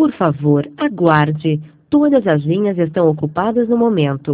Por favor, aguarde. Todas as linhas estão ocupadas no momento.